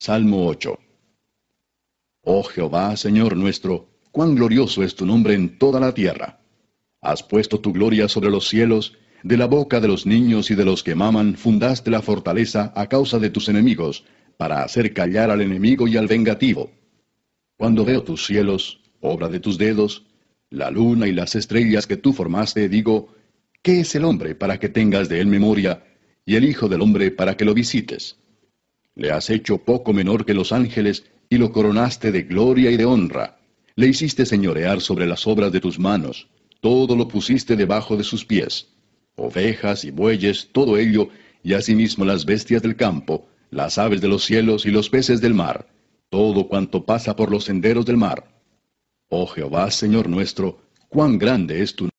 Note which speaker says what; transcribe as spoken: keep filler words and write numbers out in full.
Speaker 1: Salmo ocho. Oh Jehová, Señor nuestro, cuán glorioso es tu nombre en toda la tierra. Has puesto tu gloria sobre los cielos, de la boca de los niños y de los que maman fundaste la fortaleza a causa de tus enemigos, para hacer callar al enemigo y al vengativo. Cuando veo tus cielos, obra de tus dedos, la luna y las estrellas que tú formaste, digo, ¿qué es el hombre para que tengas de él memoria, y el hijo del hombre para que lo visites? Le has hecho poco menor que los ángeles, y lo coronaste de gloria y de honra. Le hiciste señorear sobre las obras de tus manos, todo lo pusiste debajo de sus pies. Ovejas y bueyes, todo ello, y asimismo las bestias del campo, las aves de los cielos y los peces del mar, todo cuanto pasa por los senderos del mar. Oh Jehová, Señor nuestro, cuán grande es tu